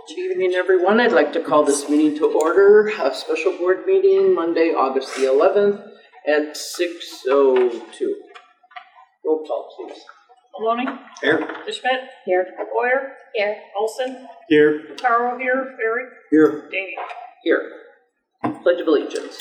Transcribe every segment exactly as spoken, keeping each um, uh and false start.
Good evening, everyone. I'd like to call this meeting to order, a special board meeting, Monday, August the eleventh at six oh two. Roll call, please. Maloney? Here. DeSchmidt? Here. Boyer? Here. Olson? Here. Taro here. Ferry? Here. Daney? Here. Pledge of Allegiance.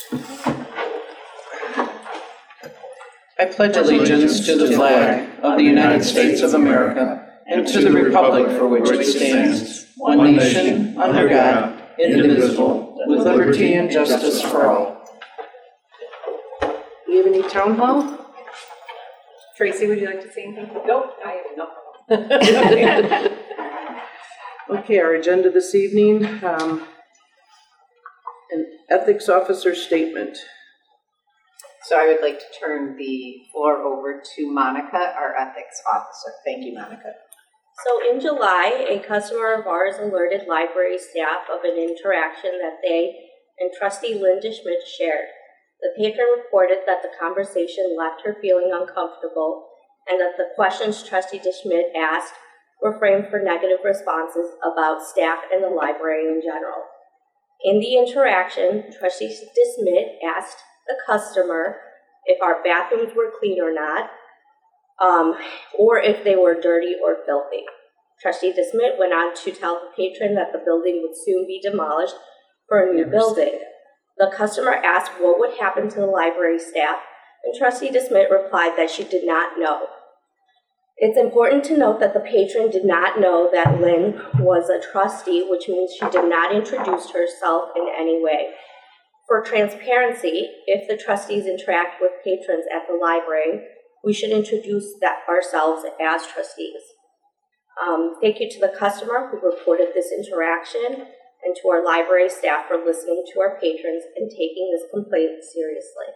I pledge allegiance to the flag of the United States of America and to the republic for which it stands, one nation, under God, indivisible, with liberty and justice for all. Do we have any town hall? Tracy, would you like to say anything? Nope, I have nothing. Okay, our agenda this evening, um, an ethics officer statement. So I would like to turn the floor over to Monica, our ethics officer. Thank you, Monica. So in July, a customer of ours alerted library staff of an interaction that they and trustee Linda Schmidt shared. The patron reported that the conversation left her feeling uncomfortable and that the questions trustee Schmidt asked were framed for negative responses about staff and the library in general. In the interaction, trustee Schmidt asked the customer if our bathrooms were clean or not, um, or if they were dirty or filthy. Trustee DeSmit went on to tell the patron that the building would soon be demolished for a new building. The customer asked what would happen to the library staff, and Trustee DeSmit replied that she did not know. It's important to note that the patron did not know that Lynn was a trustee, which means she did not introduce herself in any way. For transparency, if the trustees interact with patrons at the library, we should introduce that ourselves as trustees. Um, thank you to the customer who reported this interaction and to our library staff for listening to our patrons and taking this complaint seriously.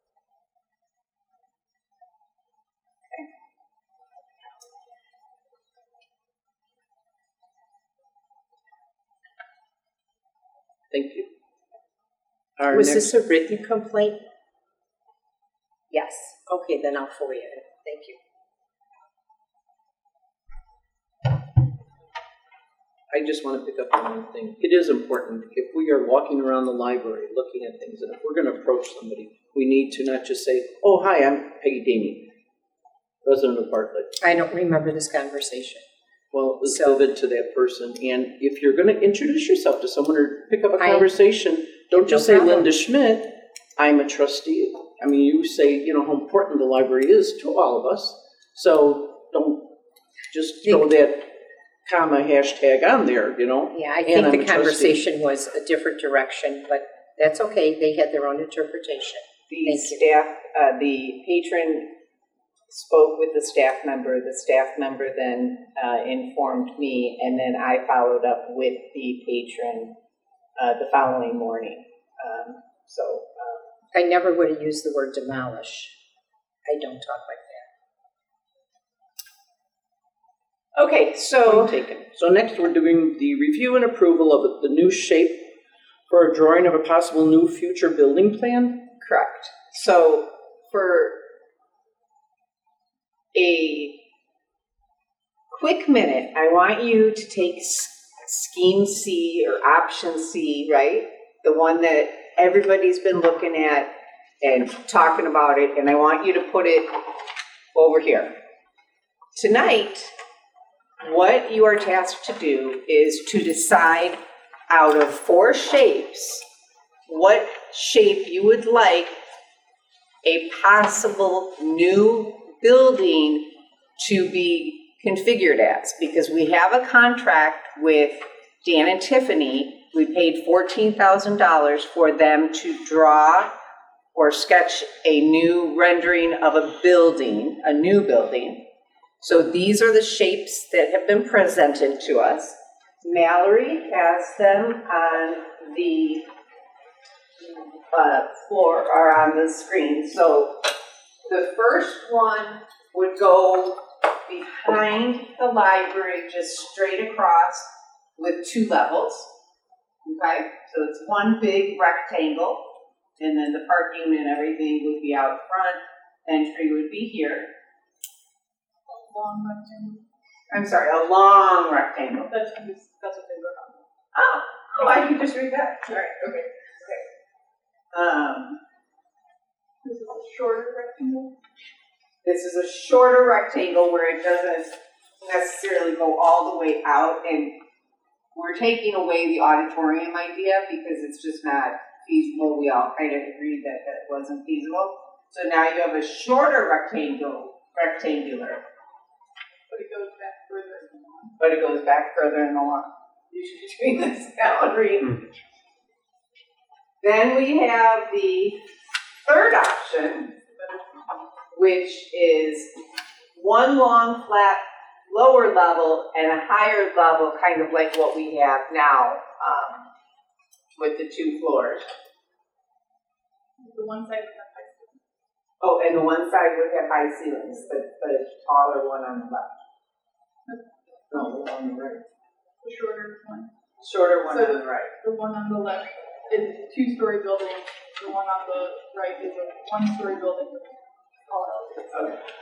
Thank you. Our Was next, this a written complaint? Yes. Okay, then I'll forward it. Thank you. I just want to pick up on one thing. It is important, if we are walking around the library looking at things, and if we're going to approach somebody, we need to not just say, oh, hi, I'm Peggy Daney, resident of Bartlett. I don't remember this conversation. Well, let's So- give it to that person. And if you're going to introduce yourself to someone or pick up a I- conversation, don't just no say problem. Linda Schmidt, I'm a trustee. I mean, you say, you know, how important the library is to all of us. So don't just throw that comma hashtag on there, you know. Yeah, I And think I'm the a trustee. conversation was a different direction, but that's okay. They had their own interpretation. The Thank you. staff, uh, the patron spoke with the staff member. The staff member then uh, informed me, and then I followed up with the patron uh, the following morning. Um, so um, I never would have used the word demolish. I don't talk like that. okay, so Point taken. So next we're doing the review and approval of the new shape for a drawing of a possible new future building plan. correct. So for a quick minute, I want you to take s- scheme C or option C, right? The one that everybody's been looking at and talking about it, and I want you to put it over here. Tonight, what you are tasked to do is to decide out of four shapes what shape you would like a possible new building to be configured as, because we have a contract with Dan and Tiffany. We paid fourteen thousand dollars for them to draw or sketch a new rendering of a building, a new building. So these are the shapes that have been presented to us. Mallory has them on the uh, floor or on the screen. So the first one would go behind the library, just straight across with two levels. Okay, so it's one big rectangle, and then the parking and everything would be out front. Entry would be here. Long rectangle. I'm sorry, a long rectangle. That's, that's what they wrote on. I can just read that. All right, okay. Um, This is a shorter rectangle. this is a shorter rectangle where it doesn't necessarily go all the way out, and we're taking away the auditorium idea because it's just not feasible. We all kind of agreed that that wasn't feasible. So now you have a shorter rectangle, rectangular, But it goes back further in the lawn. but it goes back further in the lawn. You should be doing this gallery. Then we have the third option, which is one long flat lower level and a higher level, kind of like what we have now um, with the two floors. The one side with the high ceiling. Oh, and the one side would have high ceilings, but the taller one on the left. No, the one on the right. The shorter one. Shorter one So on the right. The one on the left is a two-story building. The one on the right is a one-story building with all elements. Okay.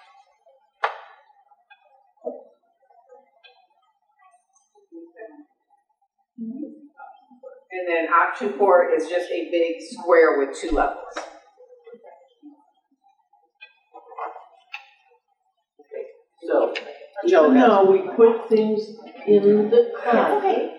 And then option four is just a big square with two levels. Okay, so, Joe has. No, we put things in the closet. Okay.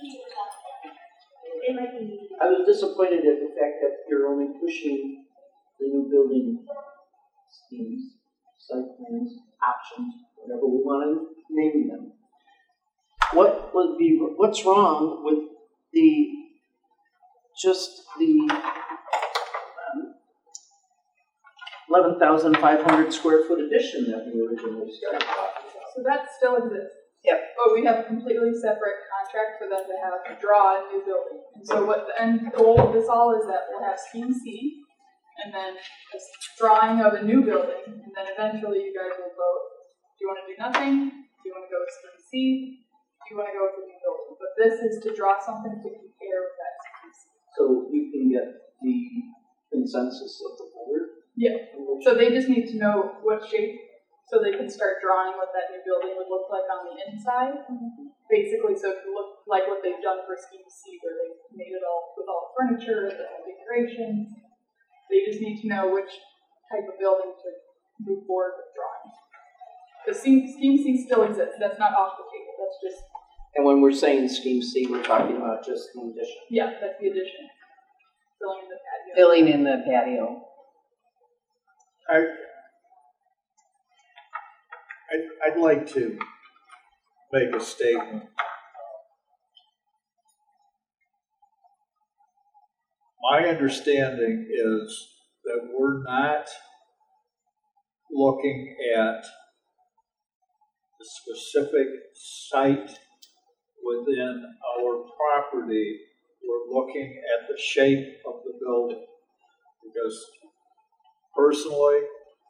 I was disappointed at the fact that you're only pushing the new building schemes, site plans, options, whatever we want to name them. What would be, what's wrong with the, just the um, eleven thousand five hundred square foot addition that we originally started talking about? So that still exists. Yep. But we have a completely separate contract for them to have to draw a new building. And so what the end goal of this all is that we'll have scheme C, and then a drawing of a new building, and then eventually you guys will vote. Do you want to do nothing? Do you want to go with scheme C? Do you want to go with the new building? But this is to draw something to compare with that scheme C. So you can get the consensus of the board? Yeah. So they just need to know what shape, so they can start drawing what that new building would look like on the inside. Basically, so it can look like what they've done for scheme C, where they made it all with all the furniture, the configurations. They just need to know which type of building to move forward with drawing. The scheme, scheme C still exists. That's not off the table. That's just, And when we're saying scheme C, we're talking about just the addition. yeah, that's the addition. Filling in the patio. Filling in the patio. I, I'd, I'd like to make a statement. My understanding is that we're not looking at the specific site within our property. We're looking at the shape of the building. Because personally,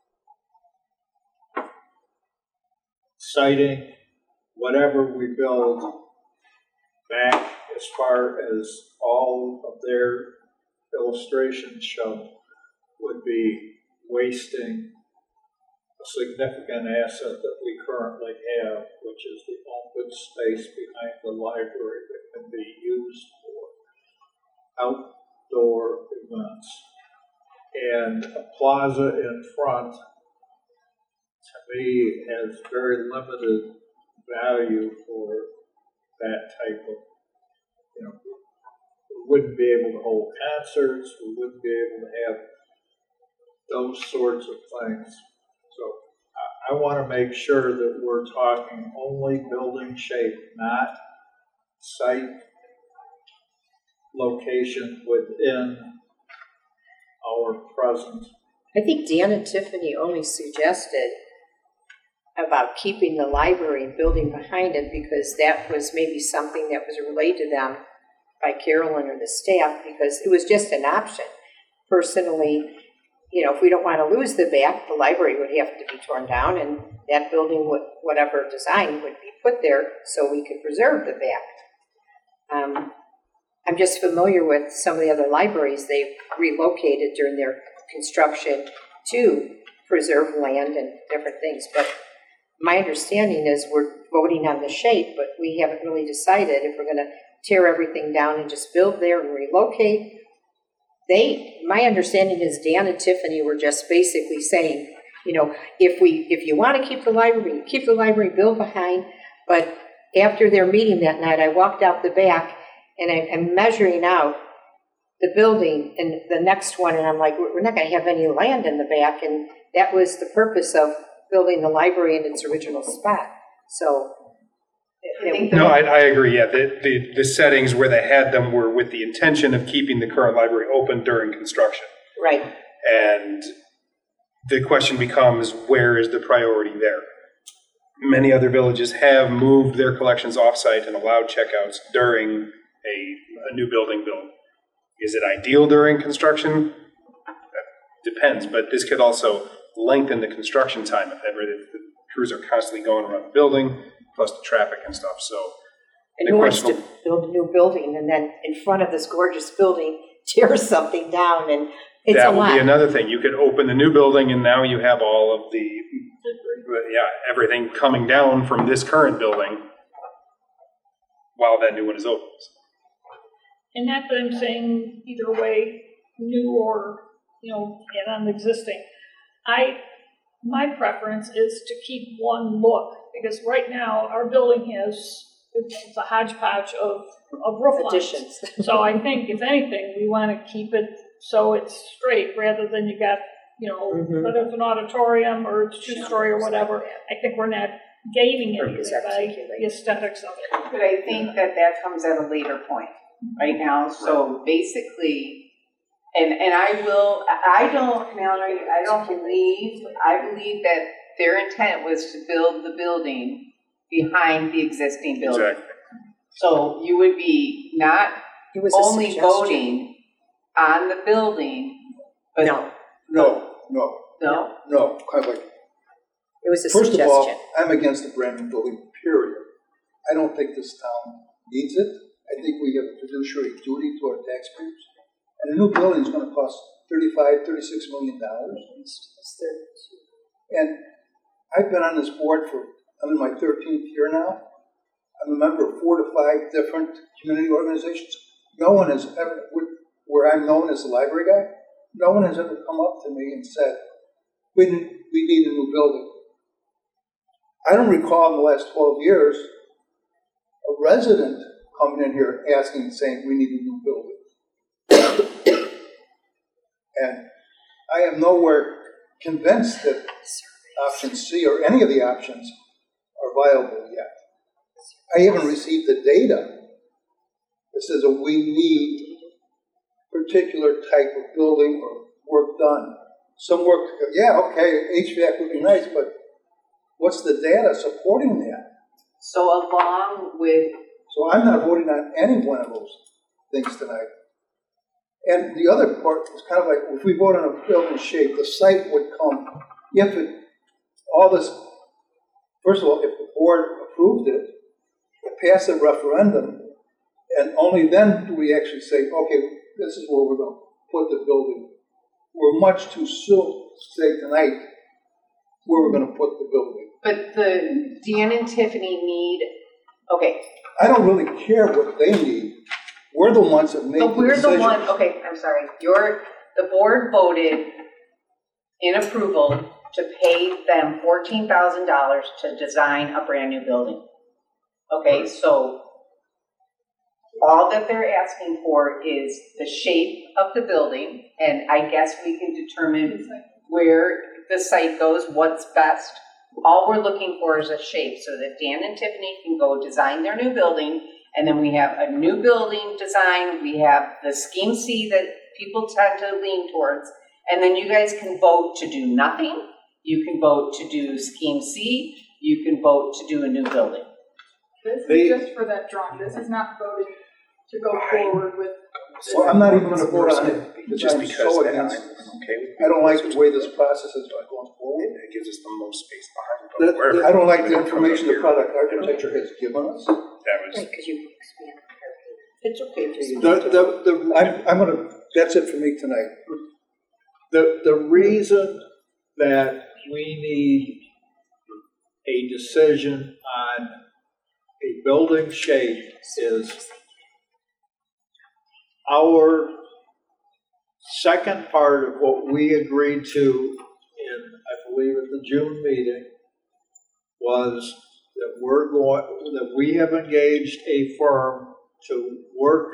citing whatever we build back as far as all of their illustrations show would be wasting a significant asset that we currently have, which is the open space behind the library that can be used for outdoor events. And a plaza in front, to me, has very limited value for that type of, you know, we wouldn't be able to hold concerts, we wouldn't be able to have those sorts of things. So I, I want to make sure that we're talking only building shape, not site location within our present. I think Dan and Tiffany only suggested about keeping the library and building behind it because that was maybe something that was relayed to them by Carolyn or the staff, because it was just an option. Personally, you know, if we don't want to lose the back, the library would have to be torn down and that building, would, whatever design, would be put there so we could preserve the back. Um, I'm just familiar with some of the other libraries they've relocated during their construction to preserve land and different things. But my understanding is we're voting on the shape, but we haven't really decided if we're gonna tear everything down and just build there and relocate. They, my understanding is Dan and Tiffany were just basically saying, you know, if we, if you want to keep the library, keep the library, build behind. But after their meeting that night, I walked out the back and I, I'm measuring out the building and the next one, and I'm like, we're not going to have any land in the back, and that was the purpose of building the library in its original spot. So, I think No, I, I agree, yeah, the, the, the settings where they had them were with the intention of keeping the current library open during construction. right. And the question becomes, where is the priority there? Many other villages have moved their collections off-site and allowed checkouts during a, a new building build. Is it ideal during construction? That depends, but this could also lengthen the construction time if ever if the crews are constantly going around the building, plus the traffic and stuff, so. And the who wants to question- build a new building and then in front of this gorgeous building, tear something down, and it's a That would lot. be another thing. You could open the new building and now you have all of the, yeah, everything coming down from this current building while that new one is open. And not that I'm saying either way, new or, you know, add on existing. I, my preference is to keep one look, because right now our building has, it's a hodgepodge of, of roof lines. Additions. So I think if anything, we want to keep it so it's straight rather than you got, you know, Mhm. whether it's an auditorium or it's two-story or whatever. I think we're not gaining anything by the aesthetics of it. But I think that that comes at a later point, right now, so basically, and, and I will, I don't, Mallory, I don't believe, I believe that their intent was to build the building behind the existing building. Exactly. So you would be not It was a only suggestion. voting on the building, but. No, No, no, No? no, kind of like, it was a first of all, suggestion. I'm against the brand new building, period. I don't think this town needs it. I think we have a fiduciary duty to our taxpayers. And a new building is gonna cost thirty-five, thirty-six million dollars. And I've been on this board for, I'm in my thirteenth year now. I'm a member of four to five different community organizations. No one has ever, where I'm known as the library guy, no one has ever come up to me and said, we need, we need a new building. I don't recall in the last twelve years a resident coming in here asking, saying, we need a new building. And I am nowhere convinced that option C or any of the options are viable yet. I haven't received the data that says that we need particular type of building or work done. Some work, yeah, okay, H V A C would be nice, but what's the data supporting that? So along with, So I'm not voting on any one of those things tonight. And the other part is kind of like, if we vote on a building shape, the site would come, if it, all this, first of all, if the board approved it, it passed a referendum, and only then do we actually say, okay, this is where we're going to put the building. We're much too soon to say tonight where we're going to put the building. but the Dan and Tiffany need, okay, I don't really care what they need. We're the ones that make the but we're the decision. one, okay, I'm sorry, you're, the board voted in approval to pay them fourteen thousand dollars to design a brand new building. Okay, so all that they're asking for is the shape of the building, and I guess we can determine where the site goes, what's best. All we're looking for is a shape so that Dan and Tiffany can go design their new building, and then we have a new building design, we have the scheme C that people tend to lean towards, and then you guys can vote to do nothing, you can vote to do scheme C, you can vote to do a new building. This They- is just for that drawing, this is not voting to go forward with. So I'm not even going to vote on it because Just I'm because so that I'm against it. okay with I don't like the way this process is going forward. it gives us the most space behind. The- But wherever the- I don't like the it comes information the here, product architecture has given us. That was, Right, because you expand. It's okay for you. The, the, the, I'm, I'm going to, that's it for me tonight. the, the reason that we need a decision on a building shape is our second part of what we agreed to in, I believe, at the June meeting was that we're going, that we have engaged a firm to work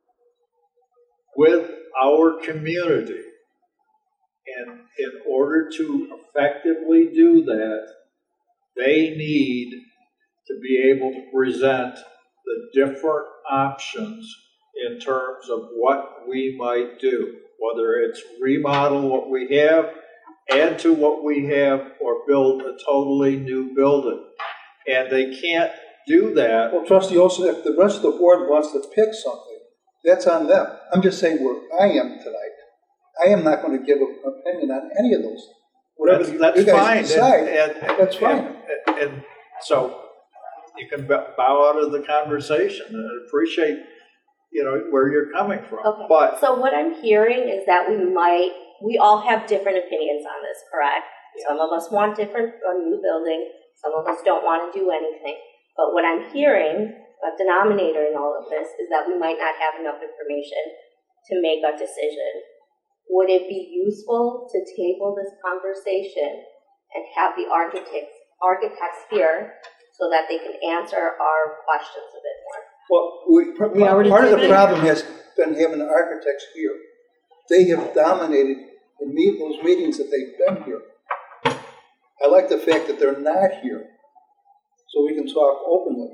with our community. And in order to effectively do that, they need to be able to present the different options in terms of what we might do, whether it's remodel what we have, add to what we have, or build a totally new building. And they can't do that. Well, trustee Olson, if the rest of the board wants to pick something, that's on them. I'm just saying where I am tonight. I am not going to give an opinion on any of those. Whatever That's, you, that's you guys fine. decide, and, and, that's fine. And, and, and so you can bow out of the conversation and appreciate, you know, where you're coming from. Okay. But So what I'm hearing is that we might, we all have different opinions on this, correct? Some of us want different, a new building, some of us don't want to do anything. But what I'm hearing, a denominator in all of this, is that we might not have enough information to make a decision. Would it be useful to table this conversation and have the architects, architects here so that they can answer our questions a bit more? Well, we, We already part of did the it. problem has been having the architects here. They have dominated the meet, those meetings that they've been here. I like the fact that they're not here, so we can talk openly.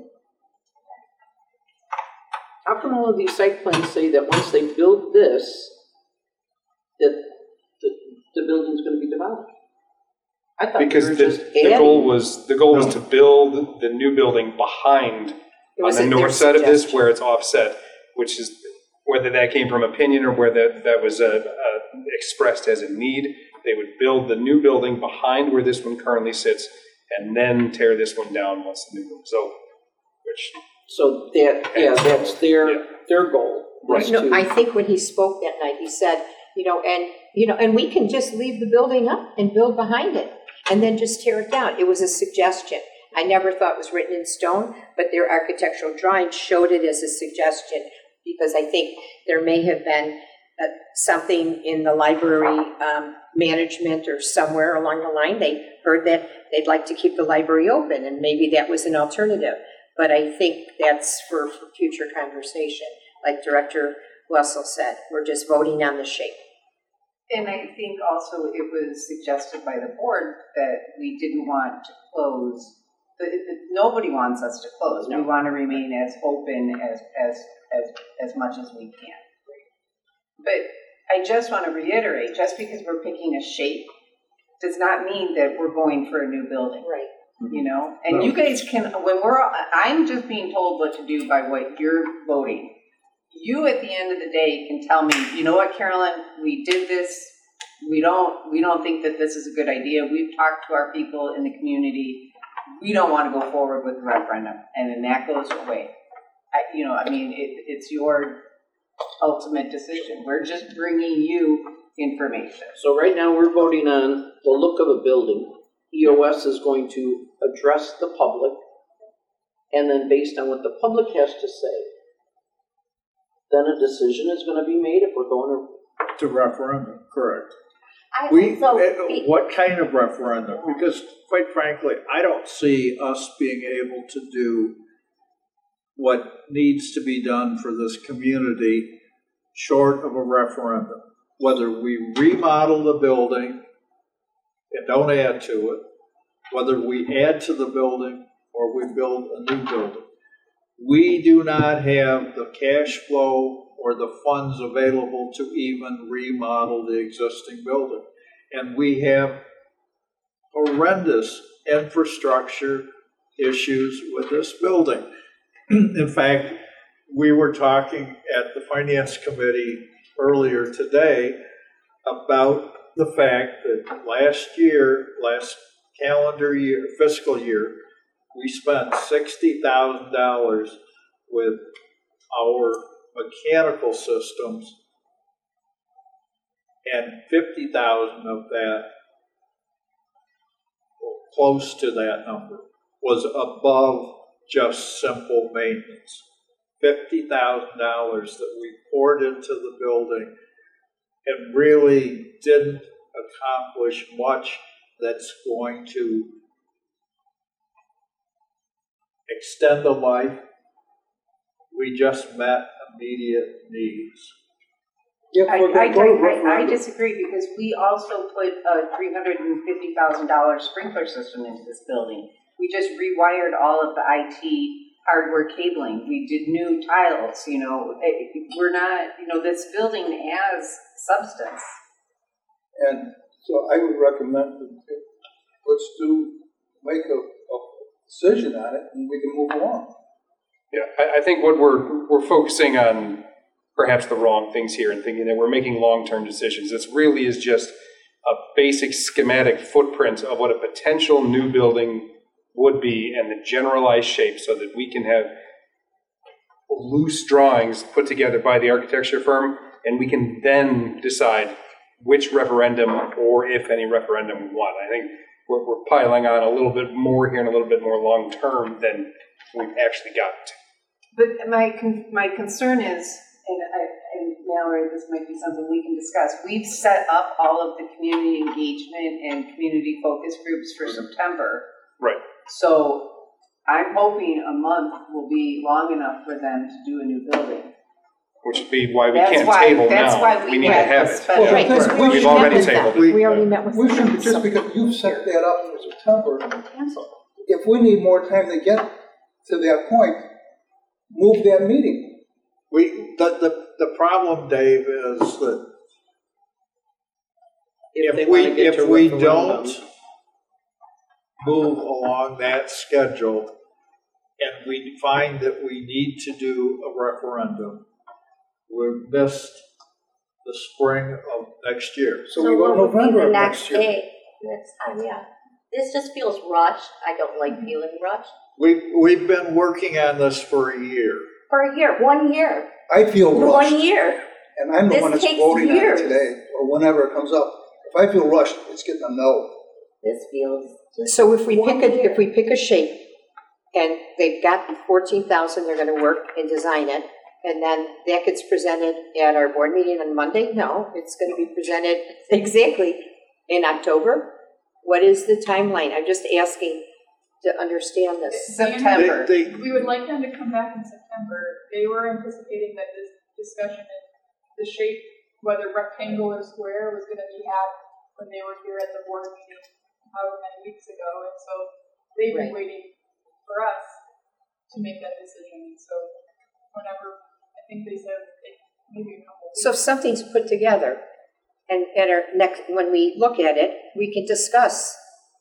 How come all of these site plans say that once they build this, that the, the building's gonna be demolished? I thought we Because were the, just the adding. goal was, the goal was to build the new building behind, It on was the a- north their side of this suggestion. where it's offset, which is, whether that came from opinion or whether that was uh, uh, expressed as a need, they would build the new building behind where this one currently sits and then tear this one down once the new one's over, which, So that, yeah, that's their, Yeah. their goal. was No, to- I think when he spoke that night, he said, you know, and, you know, and we can just leave the building up and build behind it and then just tear it down. It was a suggestion. I never thought it was written in stone, but their architectural drawing showed it as a suggestion because I think there may have been uh, something in the library um, management or somewhere along the line. They heard that they'd like to keep the library open and maybe that was an alternative. But I think that's for, for future conversation. Like Director Wessel said, we're just voting on the shape. And I think also it was suggested by the board that we didn't want to close, that, that nobody wants us to close. We want to remain as open as, as, as, as much as we can. But I just want to reiterate, just because we're picking a shape does not mean that we're going for a new building. Right. You know, and you guys can, when we're, I'm just being told what to do by what you're voting. You, at the end of the day, can tell me, you know what, Carolyn, we did this. We don't, we don't think that this is a good idea. We've talked to our people in the community. We don't want to go forward with the referendum, and then that goes away. I, you know, I mean, it, it's your ultimate decision. We're just bringing you information. So right now, we're voting on the look of a building. E O S is going to address the public, and then based on what the public has to say, then a decision is going to be made if we're going to. to referendum, correct. I We, also, eh, be- what kind of referendum? Because quite frankly, I don't see us being able to do what needs to be done for this community short of a referendum. Whether we remodel the building and don't add to it, whether we add to the building or we build a new building. We do not have the cash flow or the funds available to even remodel the existing building. And we have horrendous infrastructure issues with this building. In fact, we were talking at the Finance Committee earlier today about the fact that last year, last calendar year, fiscal year, we spent sixty thousand dollars with our mechanical systems, and fifty thousand dollars of that, or close to that number, was above just simple maintenance. Fifty thousand dollars that we poured into the building and really didn't accomplish much that's going to extend the life. We just met immediate needs. If I, we're I, gonna go to I, I referendum- disagree, because we also put a three hundred and fifty thousand dollar sprinkler system into this building. We just rewired all of the I T hardware cabling. We did new tiles, you know, it, it- we're not, you know, this building has substance. And so I would recommend that let's do, make a, a decision on it and we can move along. Yeah, I, I think what we're, we're focusing on perhaps the wrong things here and thinking that we're making long-term decisions. This really is just a basic schematic footprint of what a potential new building would be and the generalized shape so that we can have loose drawings put together by the architecture firm, and we can then decide which referendum or if any referendum we want. I think we're, we're piling on a little bit more here and a little bit more long-term than we've actually got to. But my, con- my concern is, and I, and Mallory, this might be something we can discuss. We've set up all of the community engagement and community focus groups for September. Right. So I'm hoping a month will be long enough for them to do a new building. Which would be why we That's can't why- table that's now. why we need to had have the it. special- Well, Right, because because we we should- already met with them. tabled it. We already met with them. We should, just so- because you set that up for September, Cancel. if we need more time to get to that point, move that meeting. We, the, the, the problem, Dave, is that If they if we, wanna get to if we referendum. don't move along that schedule and we find that we need to do a referendum, we've missed the spring of next year. So we go what would be November the of next next year. day, next time, yeah. This just feels rushed. I don't like feeling rushed. We've, we've been working on this for a year. For a year, one year, I feel rushed, one year. and I'm the This one that's takes voting on years. it today, or whenever it comes up. If I feel rushed, it's getting a no. This feels just. So if we one pick a, year. if we pick a shape, and they've got the fourteen thousand, they're gonna work and design it, and then that gets presented at our board meeting on Monday? No, it's gonna be presented exactly in October. What is the timeline? I'm just asking to understand this. September. They, they, We would like them to come back in September. They were anticipating that this discussion and the shape, whether rectangle or square, was gonna be had when they were here at the board meeting however many weeks ago. And so they've been Right. waiting for us to make that decision. So whenever, I think they said it- maybe a couple of weeks. So if something's put together, and at our next, when we look at it, we can discuss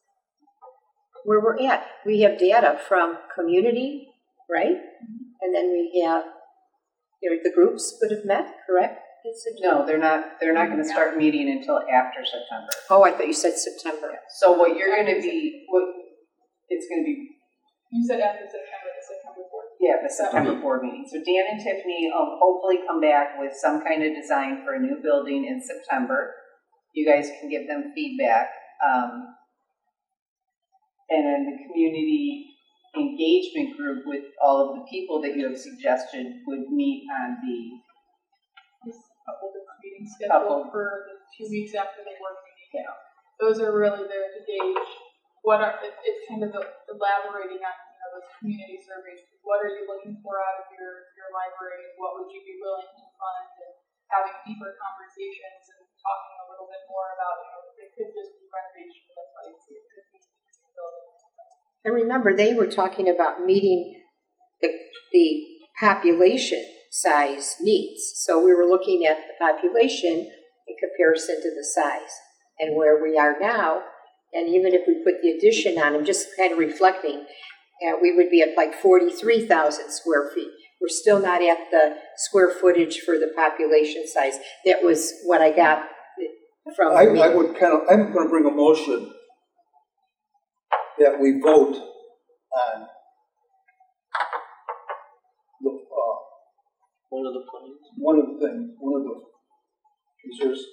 where we're at. We have data from community, right? And then we have, you know, the groups that have met, correct? No, they're not, they're not gonna start meeting until after September. Oh, I thought you said September. So what you're gonna be, what, it's gonna be, You said after September, the September fourth. yeah, the September board meeting. So Dan and Tiffany will hopefully come back with some kind of design for a new building in September. You guys can give them feedback. Um, and then the community engagement group with all of the people that you have suggested would meet on the There's a couple different meetings Couple. scheduled for the two weeks after the board meeting. Yeah. Those are really there to gauge what are, it, it's kind of elaborating on, you know, those community surveys. What are you looking for out of your, your library? What would you be willing to fund? And having deeper conversations and talking a little bit more about, you know, it could just be renovation of the sites. It could be building. And remember, they were talking about meeting the, the population size needs. So we were looking at the population in comparison to the size and where we are now. And even if we put the addition on, I'm just kind of reflecting, uh, we would be at like forty-three thousand square feet. We're still not at the square footage for the population size. That was what I got from I, the I meeting. would kind of, I'm gonna bring a motion that we vote on the, uh, One of the plans. one of the things, one of the, is there's,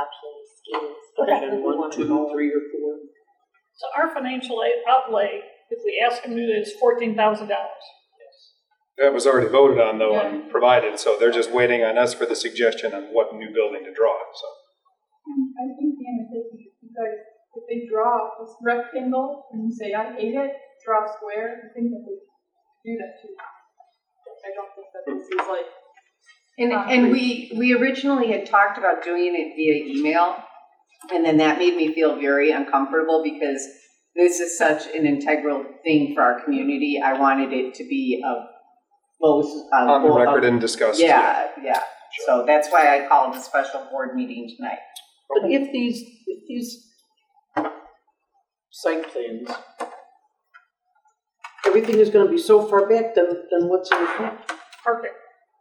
Options, schemes, And one, two, three, or four. So our financial aid outlay if we ask them to do this, fourteen thousand dollars. That was already voted on though and provided, so they're just waiting on us for the suggestion on what new building to draw, so. I think the invitation is because if they draw a rectangle and you say, I hate it, draw a square, I think that they do that too. I don't think that this is like. And, and we, we originally had talked about doing it via email, and then that made me feel very uncomfortable because this is such an integral thing for our community. I wanted it to be a both. Uh, On the both- record and discussed. Yeah, yeah. So that's why I called a special board meeting tonight. But if these, if these site plans, everything is gonna be so far back, then, then what's in the front? Perfect.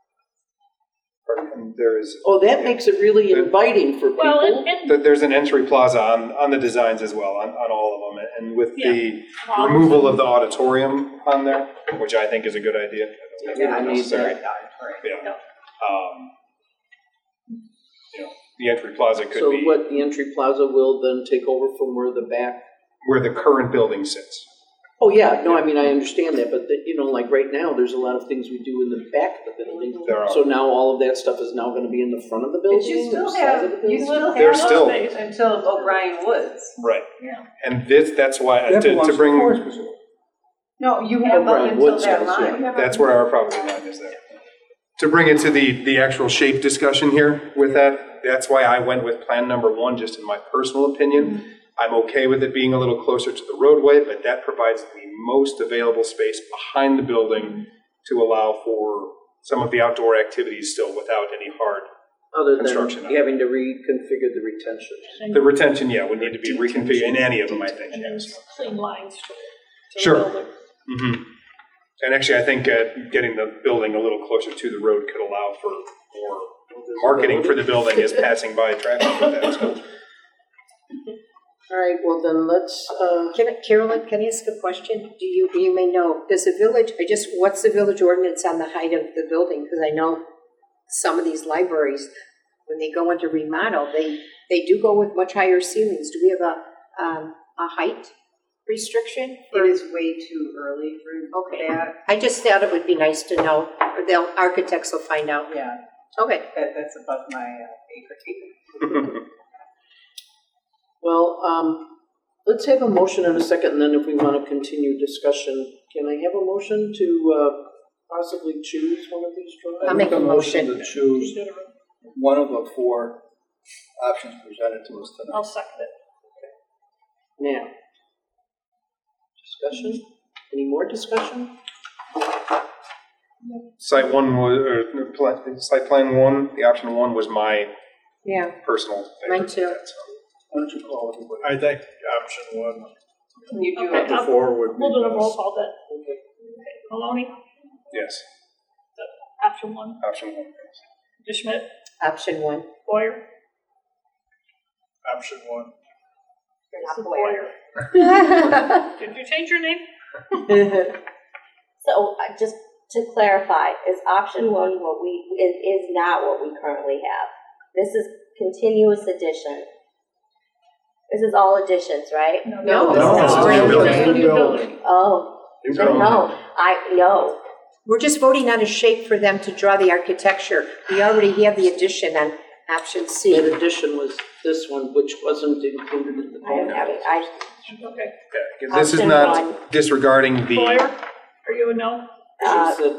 And there is, Oh, that makes it really The- inviting for people. Well, and, and that there's an entry plaza on, on the designs as well, on, on all of them. And with the Yeah. removal of the auditorium on there, which I think is a good idea. I don't think Yeah, I it's need necessary. that. Yeah. Um, you know, the entry plaza could So be what, the entry plaza will then take over from where the back? where the current building sits. Oh, yeah, no, I mean, I understand that, but the, you know, like right now, there's a lot of things we do in the back of the building. There are. So now all of that stuff is now gonna be in the front of the building? But you or still the side of the have, you building? still There's have still- space until O'Brien Woods. Right. Yeah. And this, that's why, That to, belongs to to bring, Forest Preserve. No, you have O'Brien up until Woods that does, yeah. line. that's where our property line is there. To bring it to the, the actual shape discussion here with that, that's why I went with plan number one, just in my personal opinion. I'm okay with it being a little closer to the roadway, but that provides the most available space behind the building to allow for some of the outdoor activities still without any hard. Other construction. than having to reconfigure the retention. The retention, yeah, would need to be reconfigured in any of them, I think, And then yes. clean lines to, to Sure. build it. Mhm. And actually, I think uh, getting the building a little closer to the road could allow for more marketing for the building as passing by traffic with that, so. All right, well then let's, uh, Can I, Carolyn, can I ask a question? Do you, you may know, does the village, I just, what's the village ordinance on the height of the building? Because I know some of these libraries, when they go into remodel, they, they do go with much higher ceilings. Do we have a, um, a height restriction? It is way too early for Okay. that. I just thought it would be nice to know, or the architects will find out. Yeah, Okay. that, that's above my uh, pay grade. well, um, let's have a motion in a second, and then if we want to continue discussion, can I have a motion to, uh, possibly choose one of these drawings? I'll make a motion. To choose one of the four options presented to us tonight. I'll second it. Now, discussion? Any more discussion? Site one was, or pla- site plan one, the option one was my Yeah, personal favorite. mine too. Why don't you call everybody? I think option one, Can you do Okay. it? the four would be We'll do a roll best. call then. Okay. Maloney, Yes, option one. option one. DeSchmidt, Option one. Boyer. Option one. It's Boyer. Did you change your name? So uh, just to clarify, is option one what we, is, is not what we currently have? This is continuous addition. This is all additions, right? No, No, it's it's a brand new new. building. It's a new building. Oh, New then building. no, I, no. We're just voting on a shape for them to draw the architecture. We already have the addition on option That C. addition was this one, which wasn't included in the I don't plan. have it, I, Okay. Okay, This is Option not one. disregarding the, Boyer, are you a no? uh, She said,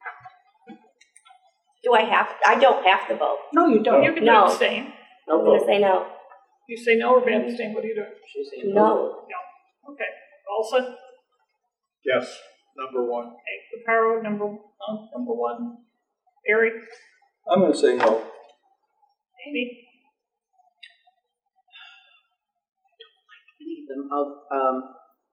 do I have, I don't have to vote. no, you don't. You can No. abstain. No I'm gonna vote. say no. You say no or abstain, what do you do? She's saying no. No. No. Okay. Olson, Yes, number one. okay, Caparo, number, uh, number one. Barry, I'm gonna say no. Amy, Any of them of, um,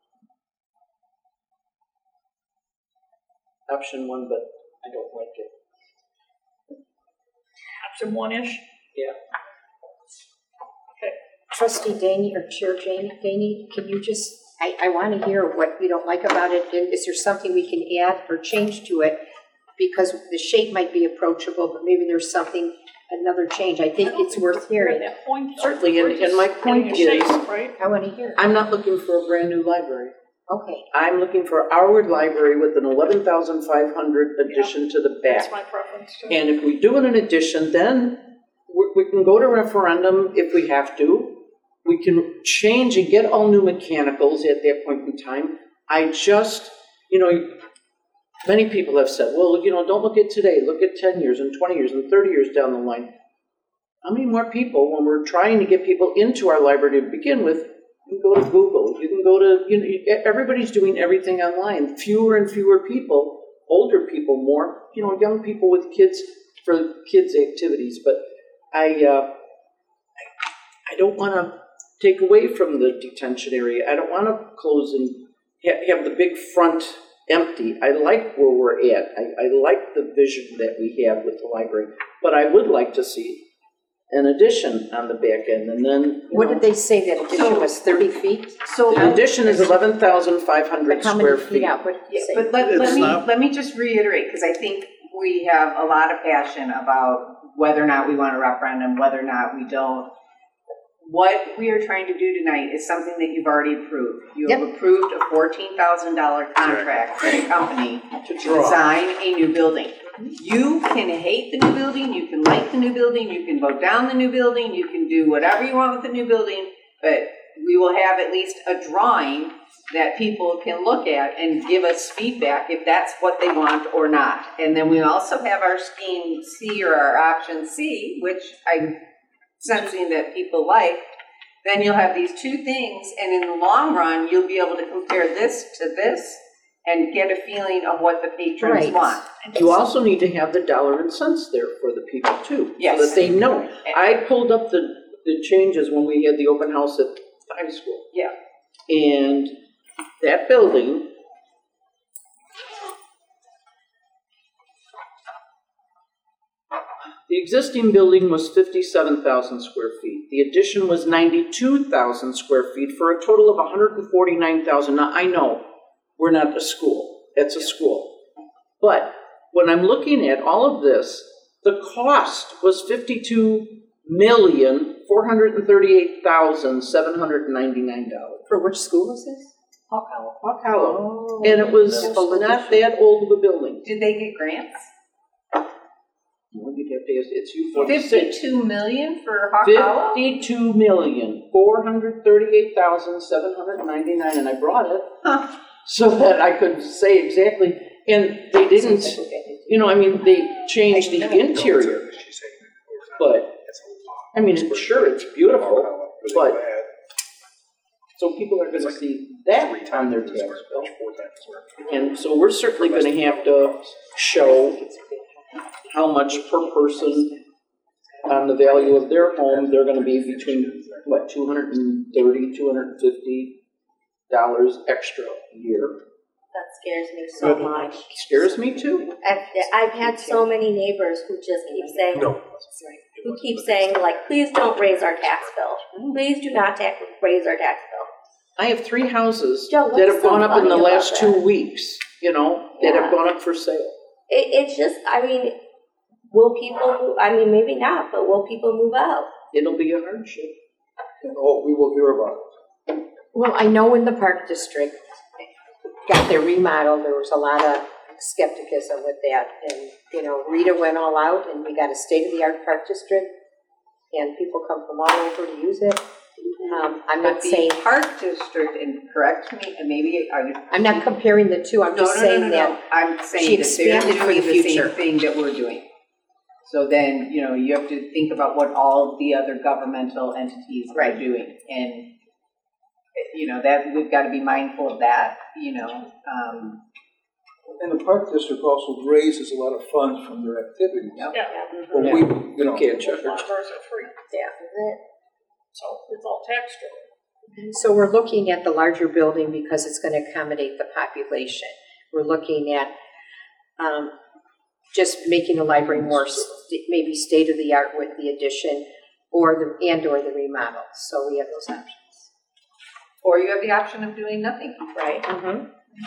option one, but I don't like it. option one-ish. Yeah. Trustee Daney or Chair Jane- Daney, can you just, I, I want to hear what you don't like about it, and is there something we can add or change to it? Because the shape might be approachable, but maybe there's something, another change. I think it's worth hearing. At that point, Certainly, and- and my Getting point a shape, is- right? I want to hear. I'm not looking for a brand new library. Okay, I'm looking for our library with an eleven thousand five hundred addition to the back. That's my preference too. And if we do an addition, then we, we can go to referendum if we have to. We can change and get all new mechanicals at that point in time. I just, you know, many people have said, well, you know, don't look at today, look at ten years and twenty years and thirty years down the line. How many more people, when we're trying to get people into our library to begin with, you can go to Google, you can go to, you know, everybody's doing everything online. Fewer and fewer people, older people more, you know, young people with kids for kids' activities. But I, uh, I don't want to take away from the detention area. I don't want to close and ha- have the big front empty. I like where we're at. I, I like the vision that we have with the library, but I would like to see an addition on the back end, and then, you what know, did they say that addition was thirty feet? So, the addition is eleven thousand five hundred But how square many feet feet. out, what did you say? but let, let It's me, not- let me just reiterate, because I think we have a lot of passion about whether or not we want a referendum, whether or not we don't. What we are trying to do tonight is something that you've already approved. You have approved a fourteen thousand dollars contract for a company To to draw. design a new building. You can hate the new building, you can like the new building, you can vote down the new building, you can do whatever you want with the new building, but we will have at least a drawing that people can look at and give us feedback if that's what they want or not. And then we also have our scheme C or our option C, which I'm sensing that people like. Then you'll have these two things, and in the long run, you'll be able to compare this to this and get a feeling of what the patrons Right. want. You also need to have the dollar and cents there for the people too, Yes. so that they know. I pulled up the, the changes when we had the open house at the high school. Yeah. And that building, the existing building was fifty-seven thousand square feet. The addition was ninety-two thousand square feet for a total of one hundred forty-nine thousand. Now, I know we're not a school. It's a school. But when I'm looking at all of this, the cost was fifty-two million, four hundred thirty-eight thousand, seven hundred ninety-nine dollars. For which school is this? Hawk Hollow. Hawk Hollow. And it was not that old of a building. Did they get grants? Well, you'd have to ask, it's U forty-six. Fifty-two million for Hawk Hollow? Fifty-two million, four hundred thirty-eight thousand, seven hundred ninety-nine, and I brought it Huh. so that I could say exactly, and they didn't, you know, I mean, they changed the interior, but, I mean, it's- sure, it's beautiful, but, so people are gonna see that on their tax bill. And so we're certainly gonna have to show how much per person on the value of their home. They're gonna be between, what, two hundred thirty, two hundred fifty dollars extra a year. That scares me so much. Scares me too. I've, I've had so many neighbors who just keep saying, No. who keep saying, like, please don't raise our tax bill. Please do not tax, raise our tax bill. I have three houses Joe, what's that have so gone up in the funny about last two that? weeks, you know, that have Yeah. gone up for sale. It, it's just, I mean, will people, move- I mean, maybe not, but will people move out? It'll be a hardship. And oh, we will hear about it. Well, I know in the Park District, got their remodel, there was a lot of skepticism with that. And, you know, Rita went all out and we got a state-of-the-art Park District and people come from all over to use it. Um, I'm But not the saying, Park District, and correct me, and maybe are you? I'm not comparing the two, I'm No, just no, no, saying no, that. no. I'm saying she that they're expanded for doing the the future. same thing that we're doing. So then, you know, you have to think about what all the other governmental entities are doing. And, you know, that, we've got to be mindful of that, you know. Um, And the Park District also raises a lot of funds from their activities. Yep. Yeah. But we, you know, Can't charge. A lot of ours are free. Yeah. So it's all tax driven. So we're looking at the larger building because it's going to accommodate the population. We're looking at um, just making the library more, st- maybe state-of-the-art with the addition or the, and or the remodel. So we have those options. or you have the option of doing nothing, right? Mm-hmm.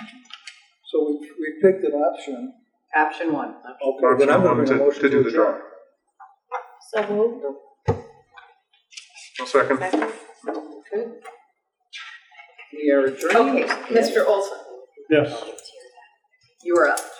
so we, we picked an option. Option one. Okay, then I'm gonna make a motion To do the adjourn. drawing. So moved. I'll second. We are adjourned. Okay, Mister Olson, Yes. you are up.